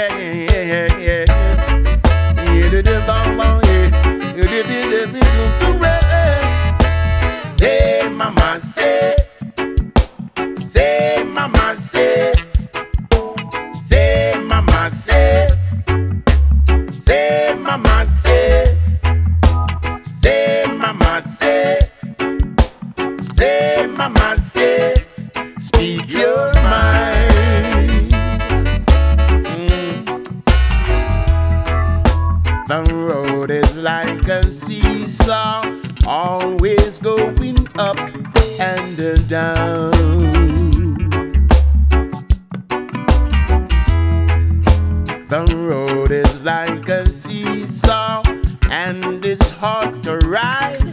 Say, mama, say. Say, mama, say. Say, mama, say. Say, mama, say. Say, mama, say. Say, mama, say. Speak your mind. The road is like a seesaw, always going up and down. The road is like a seesaw, and it's hard to ride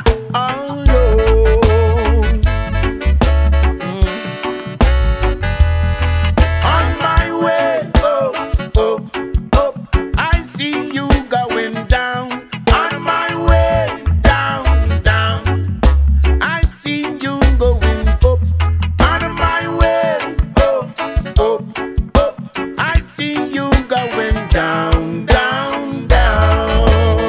alone. On my way, oh, oh, oh, I see you going down. On my way, down, down, I see you going up. On my way, oh, oh, oh, I see you going down, down, down.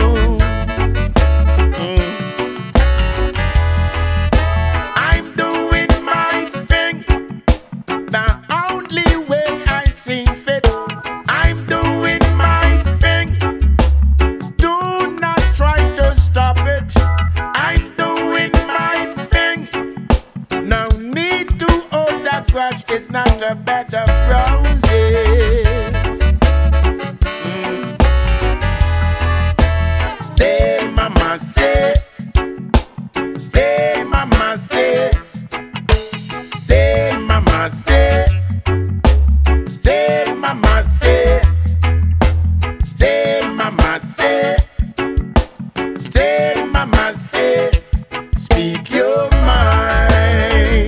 I'm doing my thing the only way I see fit. I'm doing my thing. Do not try to stop it. I'm doing my thing. No need to hold that grudge. It's not a bed of roses. Say, mama, say. Say, mama, say. Say, mama, say. Say, mama, say. Say, mama, say. Say, mama, say. Speak your mind.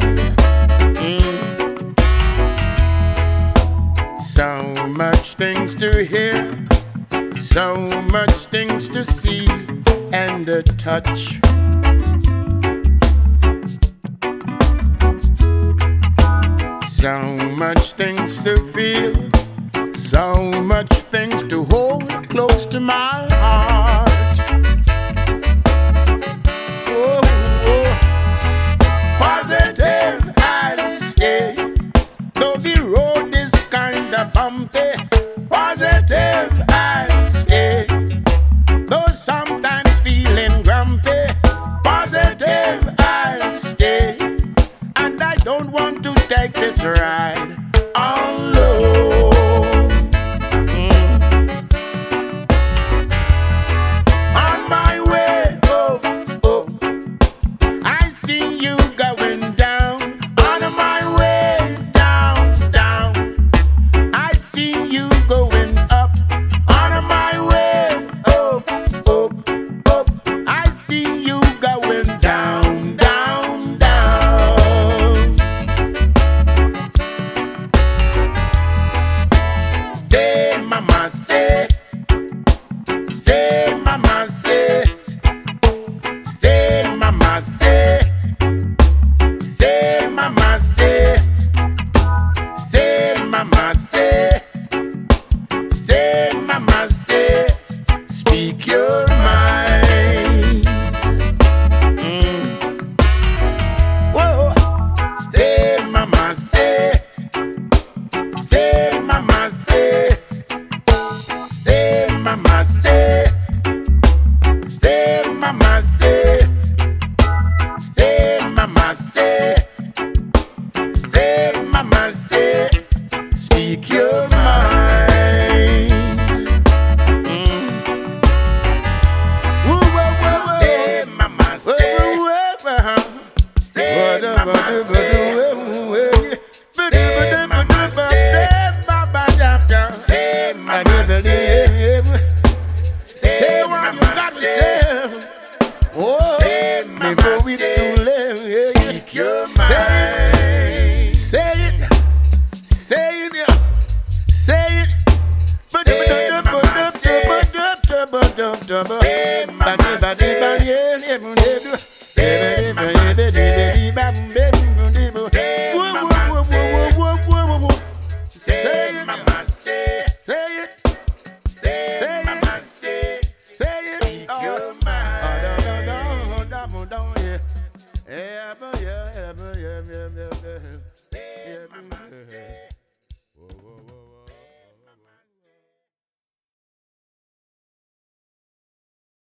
So much things to hear, so much things to see and to touch. So much things to feel, so much things to hold close to my heart. Oh, oh. Positive I'll stay, though the road is kinda bumpy. Positive I'll stay, though sometimes feeling grumpy. Positive I'll stay, and I don't want to take this ride alone. On my way, oh, oh, I see you going down. On my way, down, down, I see you going up. On my way, oh, oh, oh, I see you going down, down, down. Say, mama, say. Say, mama, say. Say, mama, say. Say, mama, say. Say, mama, say. Say, mama, say. Speak your mind. Whoa. Say, mama, say. Say, mama, say. Say, mama, say. Say, mama, say. Say, mama, say. Say, mama, say. Speak your mind. Woo, woo, woo, woo. Say, mama, say. Say, mama, say. Say what you got to say. Oh, before it's too late. Speak your mind. Say it. Say it. Say it. Say it. Hey, mama say.